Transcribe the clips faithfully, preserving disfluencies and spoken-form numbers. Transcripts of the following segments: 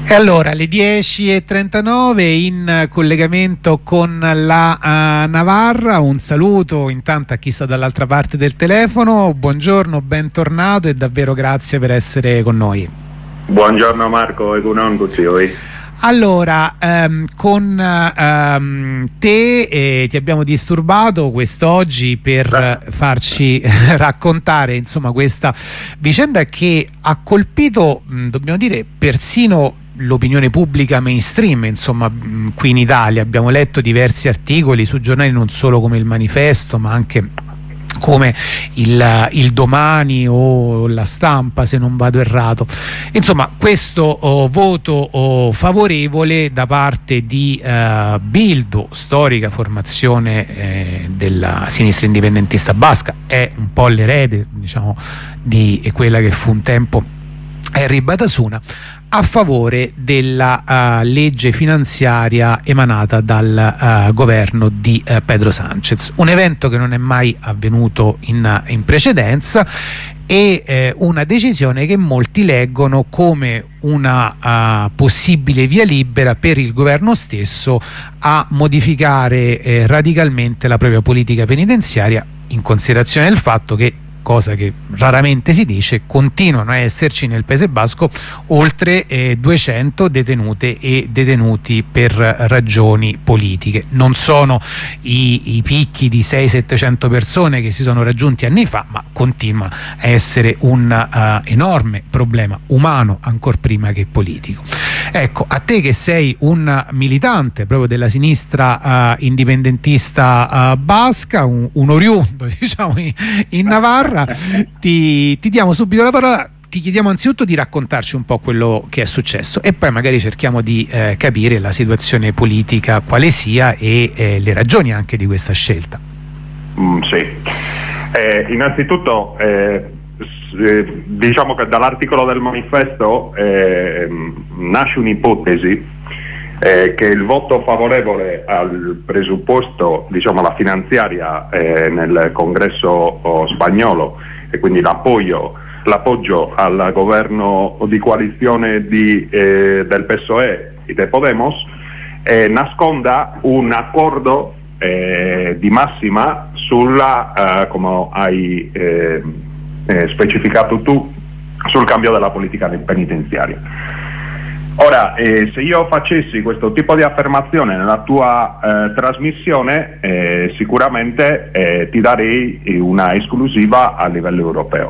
E allora alle dieci e trentanove in collegamento con la uh, Navarra, un saluto intanto a chi sta dall'altra parte del telefono, buongiorno, bentornato e davvero grazie per essere con noi. Buongiorno Marco e buon voi. Allora, ehm, con ehm, te eh, ti abbiamo disturbato quest'oggi per eh. farci raccontare insomma questa vicenda che ha colpito, mh, dobbiamo dire, persino l'opinione pubblica mainstream, insomma, mh, qui in Italia. Abbiamo letto diversi articoli su giornali non solo come il Manifesto, ma anche come il, il Domani o la Stampa, se non vado errato. Insomma, questo oh, voto oh, favorevole da parte di eh, Bildu, storica formazione eh, della sinistra indipendentista basca, è un po' l'erede, diciamo, di quella che fu un tempo Henry Batasuna, a favore della uh, legge finanziaria emanata dal uh, governo di uh, Pedro Sánchez, un evento che non è mai avvenuto in, in precedenza e eh, una decisione che molti leggono come una uh, possibile via libera per il governo stesso a modificare eh, radicalmente la propria politica penitenziaria, in considerazione del fatto che, cosa che raramente si dice, continuano a esserci nel Paese Basco oltre eh, duecento detenute e detenuti per ragioni politiche. Non sono i, i picchi di seicento settecento persone che si sono raggiunti anni fa, ma continua a essere un uh, enorme problema umano ancor prima che politico. Ecco, a te che sei un militante proprio della sinistra uh, indipendentista uh, basca, un, un oriundo diciamo in, in Navarra, Ti, ti diamo subito la parola. Ti chiediamo anzitutto di raccontarci un po' quello che è successo e poi magari cerchiamo di eh, capire la situazione politica quale sia e eh, le ragioni anche di questa scelta. Mm, sì, eh, innanzitutto eh, eh, diciamo che dall'articolo del Manifesto eh, nasce un'ipotesi Eh, che il voto favorevole al presupposto, diciamo la finanziaria eh, nel congresso oh, spagnolo e quindi l'appoggio, l'appoggio al governo di coalizione di, eh, del P S O E e de Podemos eh, nasconda un accordo eh, di massima sulla, eh, come hai eh, eh, specificato tu, sul cambio della politica penitenziaria. Ora, eh, se io facessi questo tipo di affermazione nella tua eh, trasmissione, eh, sicuramente eh, ti darei una esclusiva a livello europeo.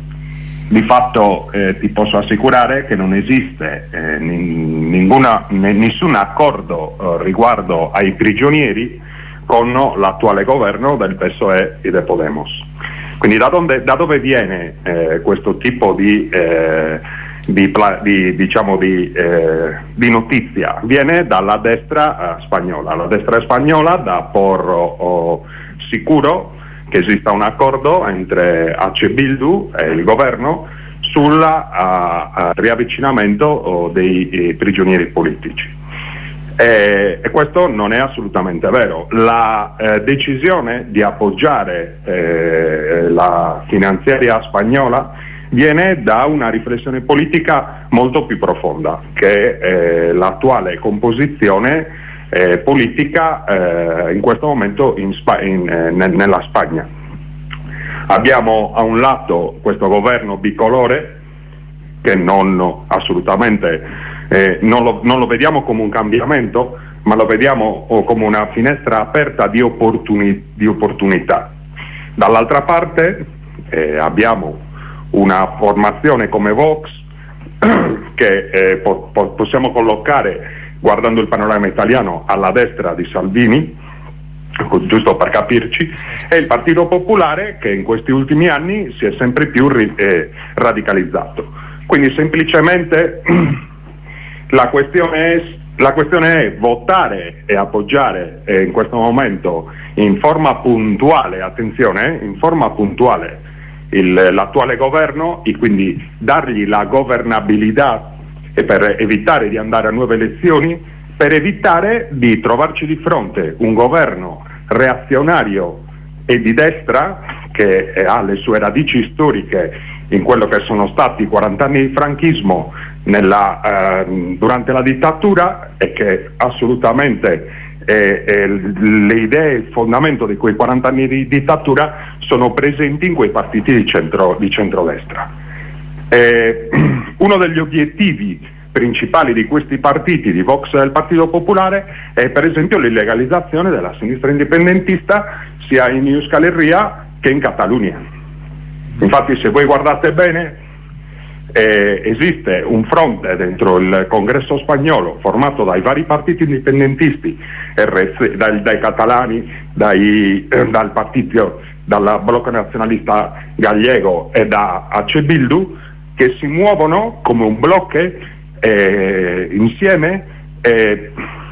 Di fatto eh, ti posso assicurare che non esiste eh, ninguna, nessun accordo eh, riguardo ai prigionieri con l'attuale governo del P S O E e de Podemos. Quindi da, donde, da dove viene eh, questo tipo di... Eh, Di, di, diciamo di, eh, di notizia? Viene dalla destra eh, spagnola. La destra spagnola dà por oh, sicuro che esista un accordo entre H. Bildu e il governo sul uh, uh, riavvicinamento oh, dei eh, prigionieri politici. E, e questo non è assolutamente vero. La eh, decisione di appoggiare eh, la finanziaria spagnola viene da una riflessione politica molto più profonda, che è eh, l'attuale composizione eh, politica eh, in questo momento in Spa- in, eh, nella Spagna. Abbiamo a un lato questo governo bicolore che non assolutamente eh, non, lo, non lo vediamo come un cambiamento, ma lo vediamo oh, come una finestra aperta di, opportuni- di opportunità. Dall'altra parte eh, abbiamo una formazione come Vox che eh, po- po- possiamo collocare, guardando il panorama italiano, alla destra di Salvini, giusto per capirci, e il Partito Popolare che in questi ultimi anni si è sempre più ri- eh, radicalizzato. Quindi semplicemente la questione è, la questione è votare e appoggiare eh, in questo momento in forma puntuale, attenzione, eh, in forma puntuale Il, l'attuale governo e quindi dargli la governabilità e per evitare di andare a nuove elezioni, per evitare di trovarci di fronte un governo reazionario e di destra che ha le sue radici storiche in quello che sono stati quaranta anni di franchismo, nella, eh, durante la dittatura e che assolutamente eh, eh, le idee, il fondamento di quei quaranta anni di dittatura sono presenti in quei partiti di, centro, di centrodestra. Eh, uno degli obiettivi principali di questi partiti, di Vox e del Partito Popolare, è per esempio l'illegalizzazione della sinistra indipendentista sia in Euskal Herria che in Catalunya. Infatti, se voi guardate bene, eh, esiste un fronte dentro il congresso spagnolo formato dai vari partiti indipendentisti, R C, dai, dai catalani, dai, eh, dal partito, dal blocco nazionalista gallego e da A C Bildu, che si muovono come un blocco eh, insieme, eh,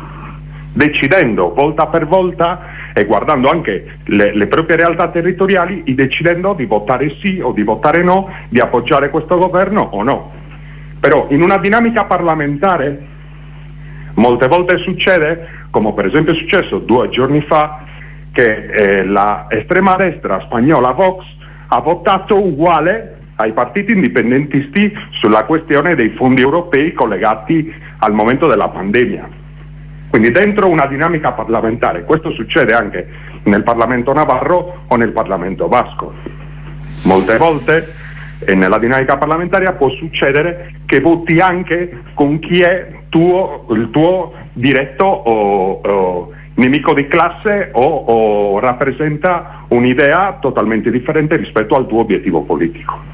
decidendo volta per volta e guardando anche le, le proprie realtà territoriali, e decidendo di votare sì o di votare no, di appoggiare questo governo o no. Però in una dinamica parlamentare molte volte succede, come per esempio è successo due giorni fa, che eh, la estrema destra spagnola Vox ha votato uguale ai partiti indipendentisti sulla questione dei fondi europei collegati al momento della pandemia. Quindi dentro una dinamica parlamentare, questo succede anche nel Parlamento navarro o nel Parlamento basco. Molte volte eh, nella dinamica parlamentaria può succedere che voti anche con chi è tuo, il tuo diretto o, o nemico di classe o, o rappresenta un'idea totalmente differente rispetto al tuo obiettivo politico.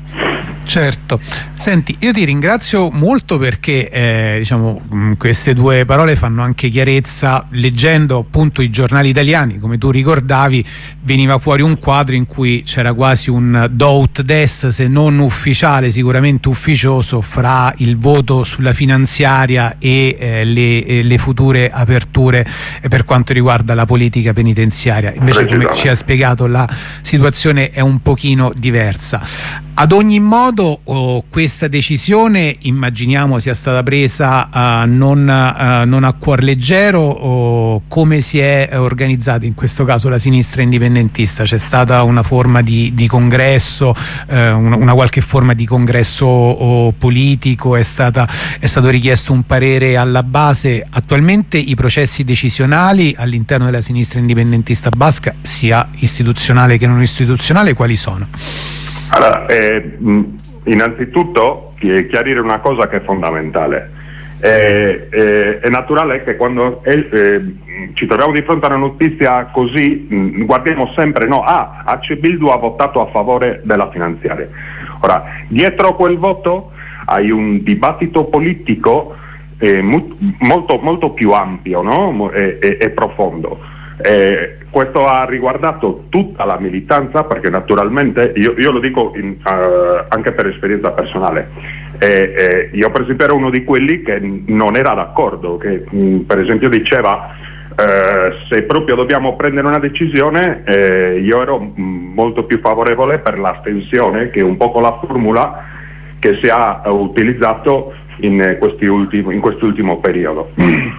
Certo, senti, io ti ringrazio molto perché eh, diciamo, mh, queste due parole fanno anche chiarezza. Leggendo appunto i giornali italiani, come tu ricordavi, veniva fuori un quadro in cui c'era quasi un do ut des, se non ufficiale, sicuramente ufficioso, fra il voto sulla finanziaria e eh, le, eh, le future aperture eh, per quanto riguarda la politica penitenziaria. Invece, come ci ha spiegato, la situazione è un pochino diversa. Ad ogni modo, oh, questa decisione immaginiamo sia stata presa uh, non, uh, non a cuor leggero. Oh, come si è organizzata in questo caso la sinistra indipendentista? C'è stata una forma di, di congresso, uh, una, una qualche forma di congresso oh, politico? È, stata, è stato richiesto un parere alla base? Attualmente i processi decisionali all'interno della sinistra indipendentista basca, sia istituzionale che non istituzionale, quali sono? Allora, eh, innanzitutto chiarire una cosa che è fondamentale. Eh, eh, è naturale che quando eh, eh, ci troviamo di fronte a una notizia così, mh, guardiamo sempre, no, ah, A C Bildu ha votato a favore della finanziaria. Ora, dietro quel voto hai un dibattito politico eh, mu- molto, molto più ampio, no? e, e, e profondo. Eh, questo ha riguardato tutta la militanza, perché naturalmente io, io lo dico in, uh, anche per esperienza personale. Eh, eh, io per esempio ero uno di quelli che non era d'accordo, che mh, per esempio diceva eh, se proprio dobbiamo prendere una decisione, eh, io ero mh, molto più favorevole per l'astensione, che è un po' la formula che si è utilizzato in, questi ultimi, in quest'ultimo periodo.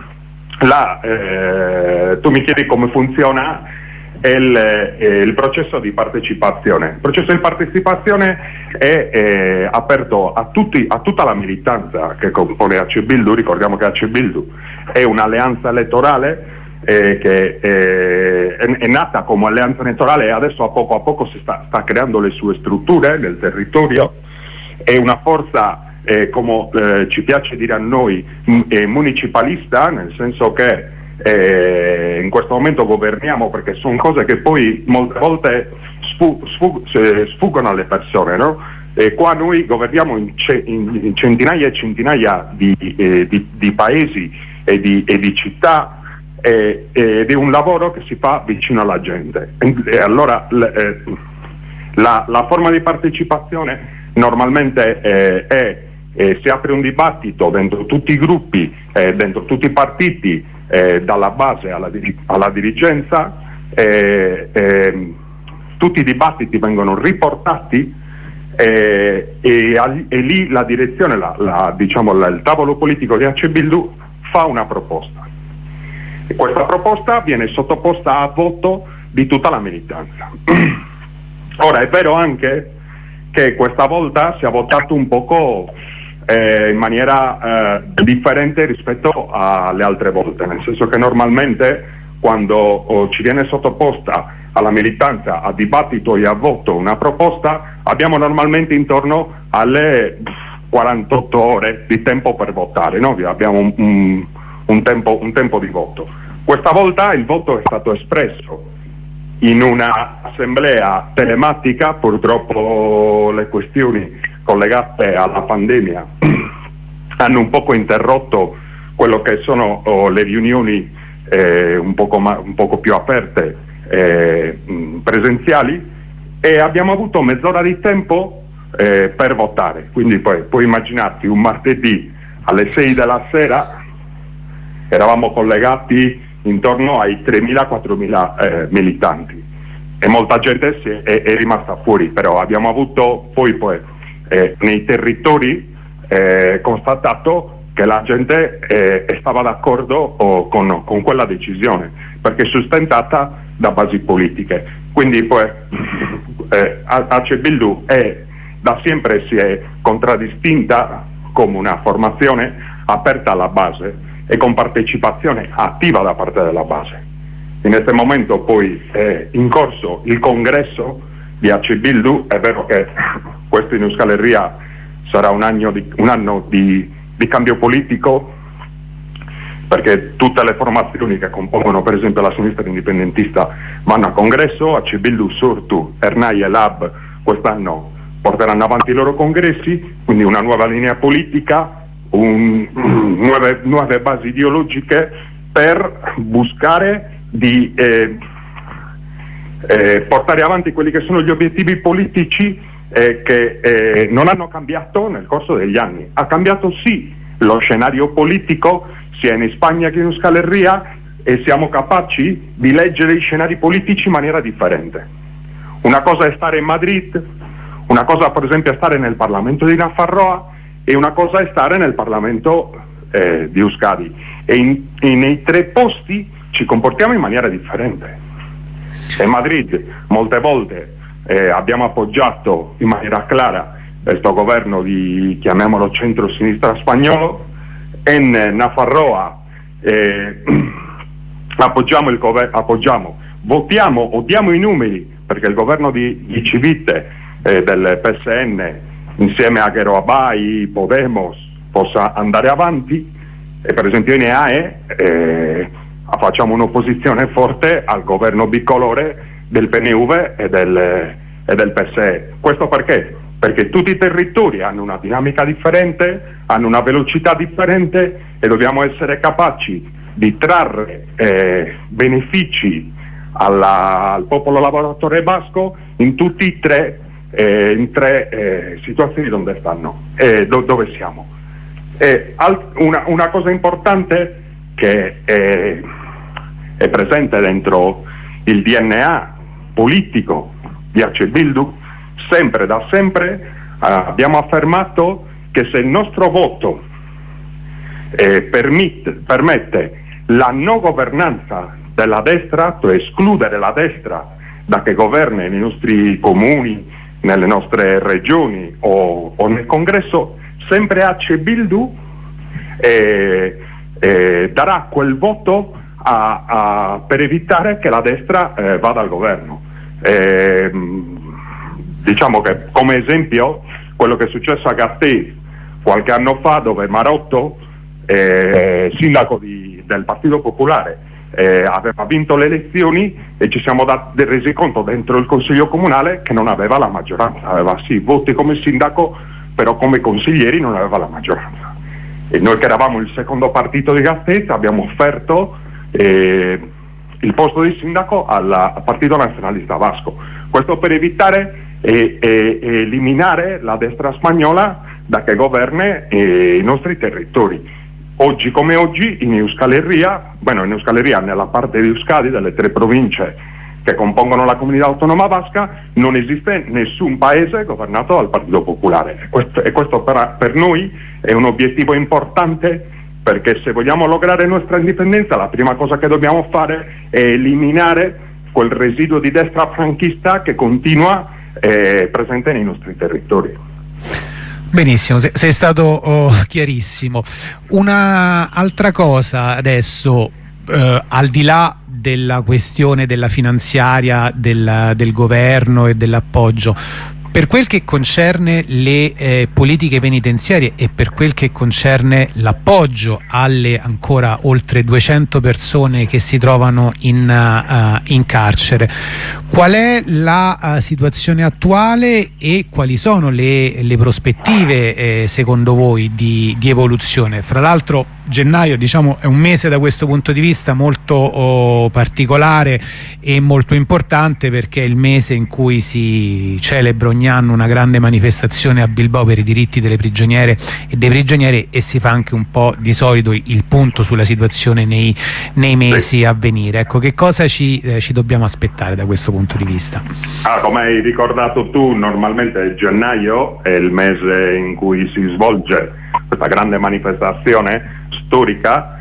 La, eh, tu mi chiedi come funziona il, eh, il processo di partecipazione. Il processo di partecipazione è eh, aperto a, tutti, a tutta la militanza che compone A C Bildu. Ricordiamo che A C Bildu è un'alleanza elettorale eh, che eh, è, è nata come alleanza elettorale e adesso a poco a poco si sta, sta creando le sue strutture nel territorio. È una forza Eh, come eh, ci piace dire a noi, m- eh, municipalista, nel senso che eh, in questo momento governiamo, perché sono cose che poi molte volte sfu- sfu- sfuggono alle persone, no? E qua noi governiamo in, ce- in centinaia e centinaia di, eh, di, di paesi e di, e di città, eh, ed è un lavoro che si fa vicino alla gente. E, e allora l- eh, la, la forma di partecipazione normalmente eh, è Eh, si apre un dibattito dentro tutti i gruppi, eh, dentro tutti i partiti, eh, dalla base alla, dir- alla dirigenza, eh, eh, tutti i dibattiti vengono riportati eh, e, al- e lì la direzione, la, la, diciamo, la, il tavolo politico di A C Bildu fa una proposta. E questa proposta viene sottoposta a voto di tutta la militanza. Ora è vero anche che questa volta si è votato un poco eh, in maniera eh, differente rispetto alle altre volte, nel senso che normalmente quando oh, ci viene sottoposta alla militanza, a dibattito e a voto una proposta, abbiamo normalmente intorno alle quarantotto ore di tempo per votare, no? Abbiamo un, un, un, tempo, un tempo di voto. Questa volta il voto è stato espresso in una assemblea telematica, purtroppo le questioni collegate alla pandemia hanno un poco interrotto quello che sono oh, le riunioni eh, un, poco ma, un poco più aperte, eh, presenziali, e abbiamo avuto mezz'ora di tempo eh, per votare. Quindi poi puoi immaginarti un martedì alle sei della sera eravamo collegati intorno ai tremila quattromila eh, militanti e molta gente si è, è, è rimasta fuori, però abbiamo avuto poi, poi eh, nei territori eh, constatato che la gente eh, stava d'accordo oh, con, con quella decisione, perché è sustentata da basi politiche. Quindi poi eh, A C Bildu è, da sempre si è contraddistinta come una formazione aperta alla base e con partecipazione attiva da parte della base. In questo momento poi è in corso il congresso di A C Bildu, è vero che questo in Euskal Herria sarà un anno di, un anno di, di cambio politico, perché tutte le formazioni che compongono per esempio la sinistra indipendentista vanno a congresso. A C Bildu, Surtu, Ernai e Lab quest'anno porteranno avanti i loro congressi, quindi una nuova linea politica, Un, nuove, nuove basi ideologiche per buscare di eh, eh, portare avanti quelli che sono gli obiettivi politici eh, che eh, non hanno cambiato nel corso degli anni. Ha cambiato sì lo scenario politico sia in Spagna che in Euskal Herria, e siamo capaci di leggere i scenari politici in maniera differente. Una cosa è stare in Madrid, una cosa per esempio è stare nel Parlamento di Nafarroa, e una cosa è stare nel Parlamento eh, di Euskadi, e, in, e nei tre posti ci comportiamo in maniera differente. In Madrid molte volte eh, abbiamo appoggiato in maniera clara questo governo di, chiamiamolo, centro-sinistra spagnolo, in Nafarroa eh, appoggiamo il governo, appoggiamo, votiamo o diamo i numeri perché il governo di, di Civite eh, del P S N insieme a Ghero Abai, Podemos, possa andare avanti, e per esempio in E A E eh, facciamo un'opposizione forte al governo bicolore del P N V e del, e del P S E. Questo perché? Perché tutti i territori hanno una dinamica differente, hanno una velocità differente, e dobbiamo essere capaci di trarre eh, benefici alla, al popolo lavoratore basco in tutti i tre Eh, in tre eh, situazioni dove stanno, eh, do, dove siamo. Eh, alt- una, una cosa importante che è, è presente dentro il D N A politico di A C Bildu, sempre da sempre eh, abbiamo affermato che se il nostro voto eh, permette, permette la non governanza della destra, cioè escludere la destra da che governa nei nostri comuni, nelle nostre regioni o, o nel congresso, sempre A C Bildu eh, eh, darà quel voto a, a, per evitare che la destra eh, vada al governo. Eh, diciamo che come esempio quello che è successo a Gasteiz qualche anno fa, dove Marotto, eh, sindaco di, del Partito Popolare, Eh, aveva vinto le elezioni, e ci siamo dati, resi conto dentro il Consiglio Comunale che non aveva la maggioranza, aveva sì voti come sindaco, però come consiglieri non aveva la maggioranza. E noi che eravamo il secondo partito di Gasteiz abbiamo offerto eh, il posto di sindaco al, al Partito Nazionalista Vasco. Questo per evitare e, e, e eliminare la destra spagnola da che governa eh, i nostri territori. Oggi come oggi in Euskal Herria, bueno, in Euskal Herria, nella parte di Euskadi, delle tre province che compongono la comunità autonoma vasca, non esiste nessun paese governato dal Partito Popolare, e questo, e questo per, per noi è un obiettivo importante, perché se vogliamo lograre nostra indipendenza la prima cosa che dobbiamo fare è eliminare quel residuo di destra franchista che continua eh, presente nei nostri territori. Benissimo, sei stato oh, chiarissimo. Una altra cosa adesso, eh, al di là della questione della finanziaria del, del governo e dell'appoggio, per quel che concerne le eh, politiche penitenziarie e per quel che concerne l'appoggio alle ancora oltre duecento persone che si trovano in, uh, in carcere, qual è la uh, situazione attuale e quali sono le, le prospettive eh, secondo voi di, di evoluzione? Fra l'altro gennaio, diciamo, è un mese da questo punto di vista molto oh, particolare e molto importante, perché è il mese in cui si celebra ogni anno una grande manifestazione a Bilbao per i diritti delle prigioniere e dei prigionieri, e si fa anche un po' di solito il punto sulla situazione nei, nei mesi a venire. Ecco, che cosa ci, eh, ci dobbiamo aspettare da questo punto di vista? Ah, come hai ricordato tu, normalmente gennaio è il mese in cui si svolge questa grande manifestazione storica.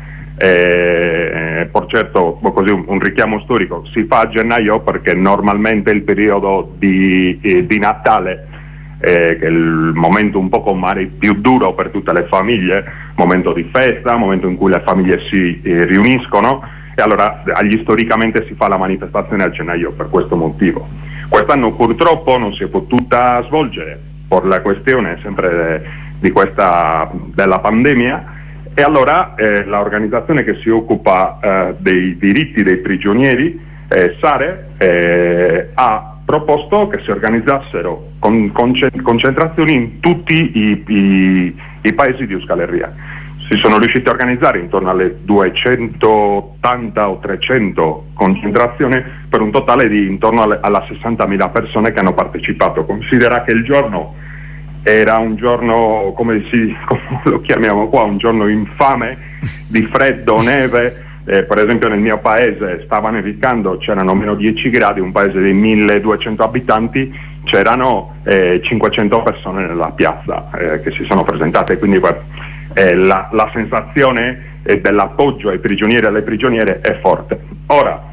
Eh, per certo, così un, un richiamo storico, si fa a gennaio perché normalmente è il periodo di, eh, di Natale, eh, che è il momento un poco magari più duro per tutte le famiglie, momento di festa, momento in cui le famiglie si eh, riuniscono, e allora agli, storicamente si fa la manifestazione a gennaio per questo motivo. Quest'anno purtroppo non si è potuta svolgere per la questione sempre de, di questa, della pandemia. E allora eh, l'organizzazione che si occupa eh, dei diritti dei prigionieri, eh, SARE, eh, ha proposto che si organizzassero con, con, concentrazioni in tutti i, i, i paesi di Euskal Herria. Si sono riusciti a organizzare intorno alle duecentottanta o trecento concentrazioni per un totale di intorno alle, alla sessantamila persone che hanno partecipato. Considera che il giorno era un giorno, come, si, come lo chiamiamo qua, un giorno infame, di freddo, neve, eh, per esempio nel mio paese stava nevicando, c'erano meno dieci gradi, un paese di milleduecento abitanti, c'erano eh, cinquecento persone nella piazza eh, che si sono presentate, quindi eh, la, la sensazione eh, dell'appoggio ai prigionieri e alle prigioniere è forte. Ora,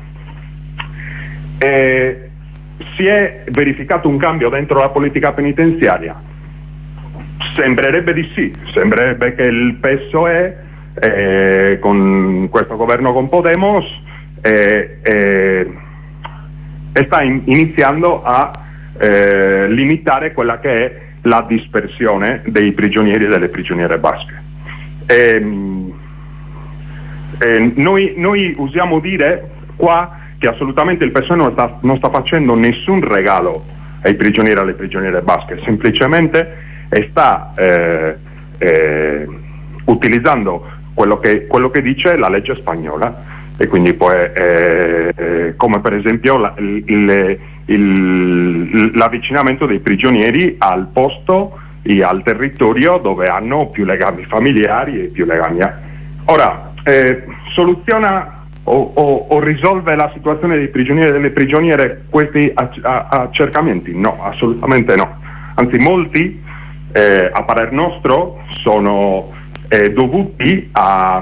eh, si è verificato un cambio dentro la politica penitenziaria? Sembrerebbe di sì, sembrerebbe che il P S O E eh, con questo governo con Podemos eh, eh, sta in, iniziando a eh, limitare quella che è la dispersione dei prigionieri e delle prigioniere basche. Eh, eh, noi, noi usiamo dire qua che assolutamente il P S O E non sta, non sta facendo nessun regalo ai prigionieri e alle prigioniere basche, semplicemente e sta eh, eh, utilizzando quello che, quello che dice la legge spagnola, e quindi poi eh, eh, come per esempio la, il, il, l'avvicinamento dei prigionieri al posto e al territorio dove hanno più legami familiari e più legami. Ora, eh, soluziona o, o, o risolve la situazione dei prigionieri e delle prigioniere questi accercamenti? No, assolutamente no. Anzi, molti Eh, a parer nostro sono eh, dovuti a,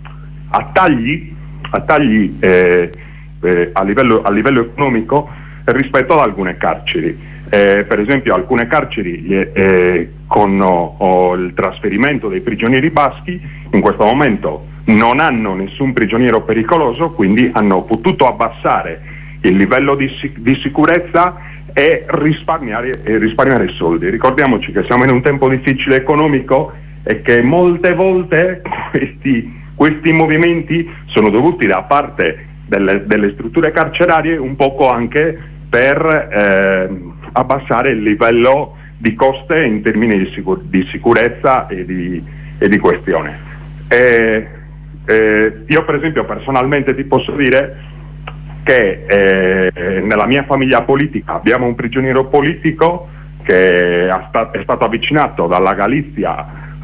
a tagli, a, tagli eh, eh, a, livello, a livello economico rispetto ad alcune carceri. Eh, per esempio alcune carceri eh, con oh, il trasferimento dei prigionieri baschi in questo momento non hanno nessun prigioniero pericoloso, quindi hanno potuto abbassare il livello di, di sicurezza e risparmiare, e risparmiare soldi. Ricordiamoci che siamo in un tempo difficile economico e che molte volte questi, questi movimenti sono dovuti da parte delle, delle strutture carcerarie un poco anche per eh, abbassare il livello di coste in termini di, sicur- di sicurezza e di, e di questione. E, eh, io per esempio personalmente ti posso dire che eh, nella mia famiglia politica abbiamo un prigioniero politico che è stato avvicinato dalla Galizia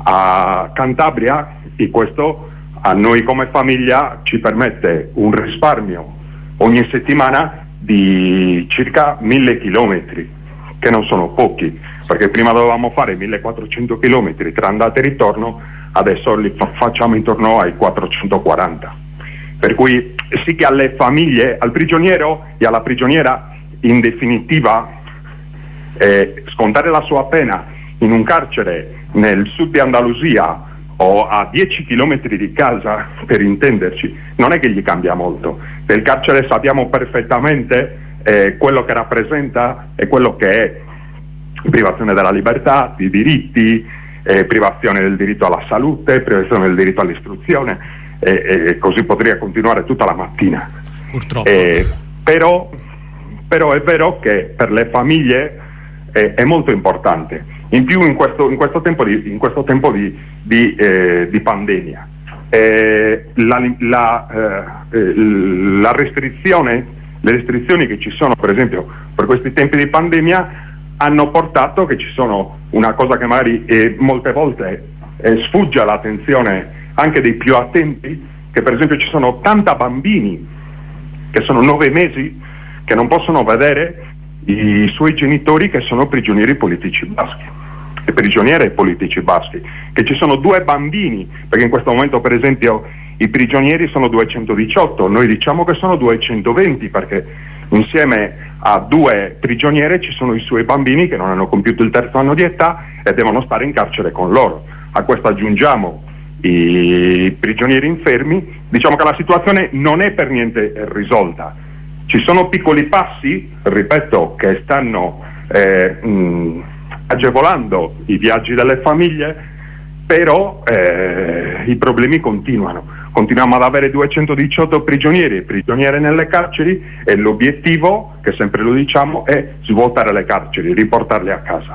a Cantabria, e questo a noi come famiglia ci permette un risparmio ogni settimana di circa mille chilometri, che non sono pochi, perché prima dovevamo fare millequattrocento chilometri tra andata e ritorno, adesso li fa- facciamo intorno ai quattrocentoquaranta. Per cui sì che alle famiglie, al prigioniero e alla prigioniera in definitiva, eh, scontare la sua pena in un carcere nel sud di Andalusia o a dieci chilometri di casa, per intenderci, non è che gli cambia molto. Del carcere sappiamo perfettamente eh, quello che rappresenta e quello che è privazione della libertà, di diritti, eh, privazione del diritto alla salute, privazione del diritto all'istruzione, eh, e così potrei continuare tutta la mattina. Purtroppo. Eh, però, però è vero che per le famiglie eh, è molto importante. In più in questo, in questo tempo di, in questo tempo di, di, eh, di pandemia. Eh, la, la, eh, la restrizione, le restrizioni che ci sono per esempio per questi tempi di pandemia hanno portato che ci sono una cosa che magari eh, molte volte eh, sfugge all'attenzione anche dei più attenti, che per esempio ci sono tanti bambini che sono nove mesi che non possono vedere i suoi genitori che sono prigionieri politici baschi e prigioniere politici baschi, che ci sono due bambini, perché in questo momento per esempio i prigionieri sono duecentodiciotto, noi diciamo che sono duecentoventi perché insieme a due prigioniere ci sono i suoi bambini che non hanno compiuto il terzo anno di età e devono stare in carcere con loro. A questo aggiungiamo i prigionieri infermi, diciamo che la situazione non è per niente risolta. Ci sono piccoli passi, ripeto, che stanno eh, mh, agevolando i viaggi delle famiglie, però eh, i problemi continuano. Continuiamo ad avere duecentodiciotto prigionieri e prigioniere nelle carceri e l'obiettivo, che sempre lo diciamo, è svuotare le carceri, riportarle a casa.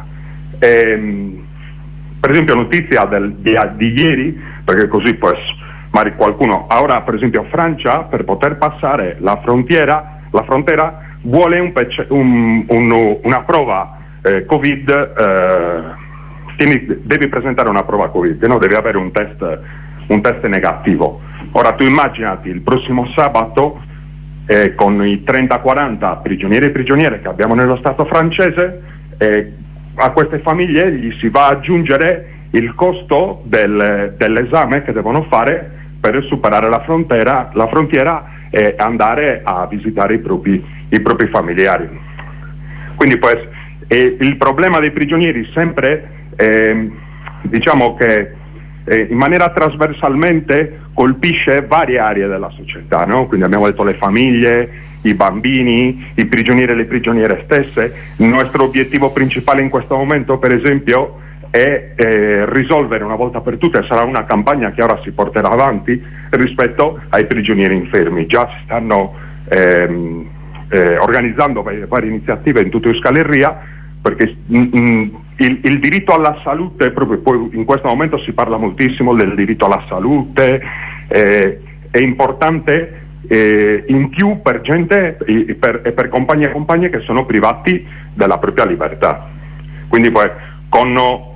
E, per esempio notizia del, di, di ieri, perché così pues, magari qualcuno, ora per esempio Francia per poter passare la frontiera, la frontiera vuole un pece, un, un, una prova Eh, Covid, eh, tieni, devi presentare una prova Covid, no? Devi avere un test, un test negativo. Ora tu immaginati il prossimo sabato eh, con i trenta quaranta prigionieri e prigioniere che abbiamo nello Stato francese, eh, a queste famiglie gli si va ad aggiungere il costo del, dell'esame che devono fare per superare la frontiera, la frontiera e andare a visitare i propri, i propri familiari. Quindi pues, E il problema dei prigionieri sempre, eh, diciamo che eh, in maniera trasversalmente colpisce varie aree della società, no? Quindi abbiamo detto le famiglie, i bambini, i prigionieri e le prigioniere stesse. Il nostro obiettivo principale in questo momento, per esempio, è eh, risolvere una volta per tutte, sarà una campagna che ora si porterà avanti rispetto ai prigionieri infermi. Già si stanno ehm, eh, organizzando varie, varie iniziative in tutta Euskal Herria, perché mm, il, il diritto alla salute, proprio poi in questo momento si parla moltissimo del diritto alla salute, eh, è importante eh, in più per gente e per, e per compagni e compagne che sono privati della propria libertà. Quindi poi con,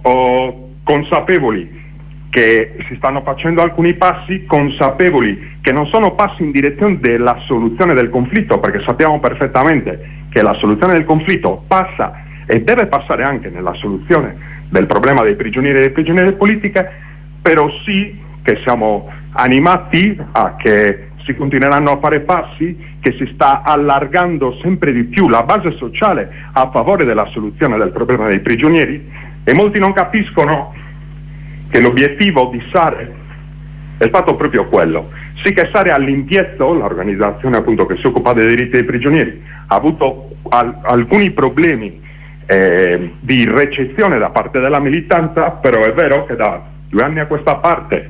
oh, consapevoli che si stanno facendo alcuni passi, consapevoli che non sono passi in direzione della soluzione del conflitto, perché sappiamo perfettamente che la soluzione del conflitto passa e deve passare anche nella soluzione del problema dei prigionieri e delle prigioniere politiche, però sì che siamo animati a che si continueranno a fare passi, che si sta allargando sempre di più la base sociale a favore della soluzione del problema dei prigionieri, e molti non capiscono che l'obiettivo di Sare è stato proprio quello. Sì che Sare all'impiezzo, l'organizzazione appunto che si occupa dei diritti dei prigionieri, ha avuto al- alcuni problemi Eh, di ricezione da parte della militanza, però è vero che da due anni a questa parte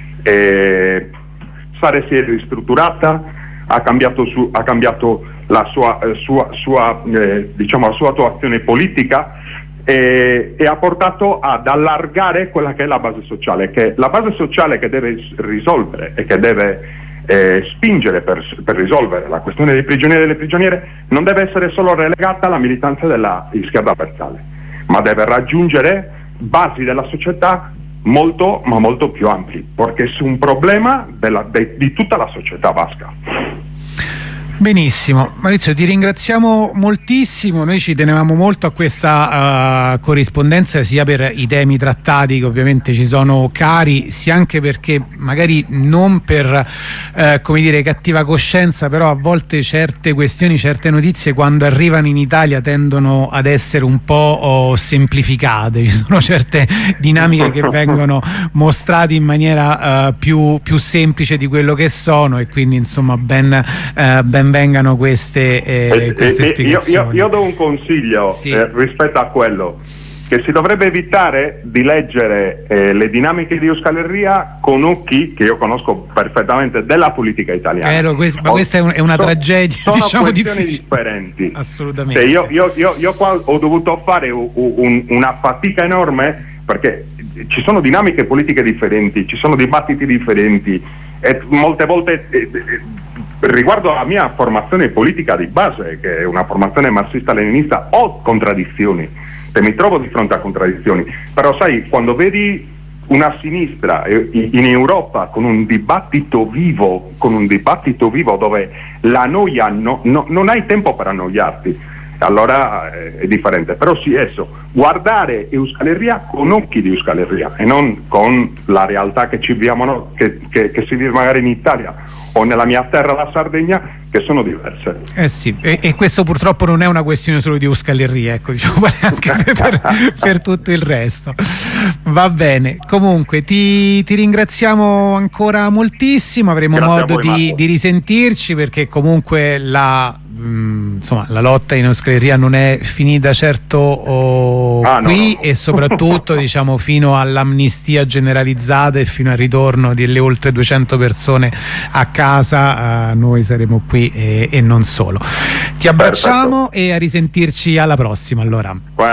eh, Sare si è ristrutturata, ha cambiato, su, ha cambiato la sua, eh, sua, sua, eh, diciamo, la sua attuazione politica eh, e ha portato ad allargare quella che è la base sociale, che la base sociale che deve risolvere e che deve Eh, spingere per, per risolvere la questione dei prigionieri e delle prigioniere non deve essere solo relegata alla militanza della Izquierda Abertzale, ma deve raggiungere basi della società molto ma molto più ampi, perché è un problema della, de, di tutta la società basca. Benissimo, Maurizio, ti ringraziamo moltissimo. Noi ci tenevamo molto a questa uh, corrispondenza, sia per i temi trattati che ovviamente ci sono cari, sia anche perché magari non per uh, come dire cattiva coscienza, però a volte certe questioni, certe notizie quando arrivano in Italia tendono ad essere un po' oh, semplificate. Ci sono certe dinamiche che vengono mostrate in maniera uh, più, più semplice di quello che sono, e quindi insomma ben, uh, ben vengano queste, eh, queste eh, spiegazioni. Io, io, io do un consiglio sì. eh, rispetto a quello, che si dovrebbe evitare di leggere eh, le dinamiche di Euskal Herria con occhi che io conosco perfettamente della politica italiana. Vero, questo, ma questa è, un, è una so, tragedia, sono diciamo, questioni difficile. differenti. Assolutamente. Cioè io, io, io, io qua ho dovuto fare un, un, una fatica enorme, perché ci sono dinamiche politiche differenti, ci sono dibattiti differenti, e molte volte eh, riguardo alla mia formazione politica di base, che è una formazione marxista-leninista, ho contraddizioni e mi trovo di fronte a contraddizioni, però sai, quando vedi una sinistra in Europa con un dibattito vivo, con un dibattito vivo dove la noia no, no, non hai tempo per annoiarti, allora eh, è differente. Però sì, adesso guardare Euskal Herria con occhi di Euskal Herria e non con la realtà che ci viviamo, no? che, che, che si vive magari in Italia o nella mia terra, la Sardegna, che sono diverse. Eh sì, e, e questo purtroppo non è una questione solo di Euskal Herria, ecco, diciamo, anche per, per tutto il resto. Va bene, comunque ti, ti ringraziamo ancora moltissimo, avremo Grazie modo voi, di, di risentirci, perché comunque la mh, insomma la lotta in Euskal Herria non è finita certo oh, ah, qui no, no. E soprattutto diciamo fino all'amnistia generalizzata e fino al ritorno delle oltre duecento persone a casa, uh, noi saremo qui e, e non solo. Ti abbracciamo. Perfetto. E a risentirci alla prossima allora.